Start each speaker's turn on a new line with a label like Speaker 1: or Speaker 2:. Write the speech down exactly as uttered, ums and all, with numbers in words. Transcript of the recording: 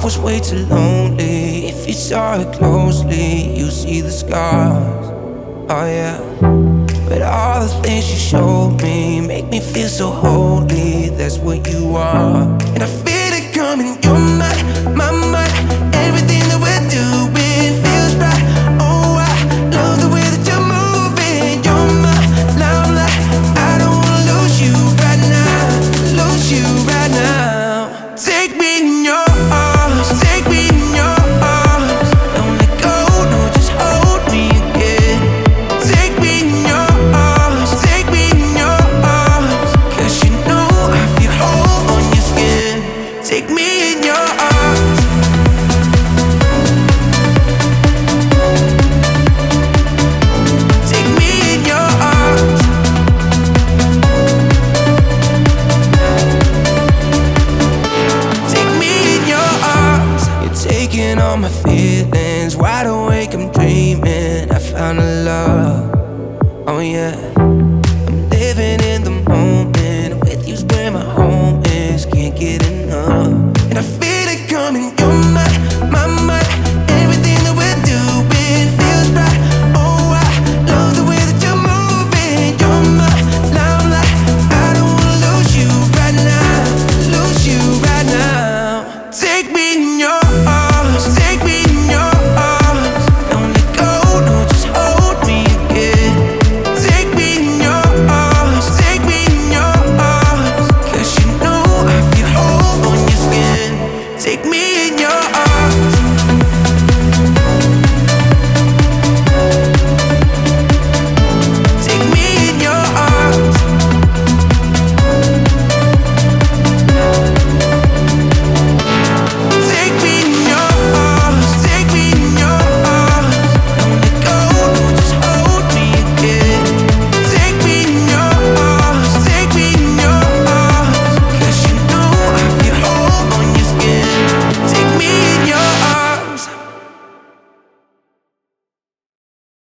Speaker 1: was way too lonely. If you saw it closely, you see the scars. Oh yeah. But all the things you showed me make me feel so holy. That's what you are. And I feel it coming. You're my, my, my. Everything that we're doing feels right. Oh, I love the way that you're moving. You're my limelight. I don't wanna lose you right now. Lose you right now. Take me in your arms. Take me in your arms. Don't let go, no, just hold me again. Take me in your arms. Take me in your arms. Cause you know I feel whole on your skin. Take me in your arms. Take me in your arms. Take me in your arms. You're taking all my feelings. Wide awake, I'm dreaming. I found a love. Oh yeah. I'm living in the moment. With you's where my home is. Can't get enough.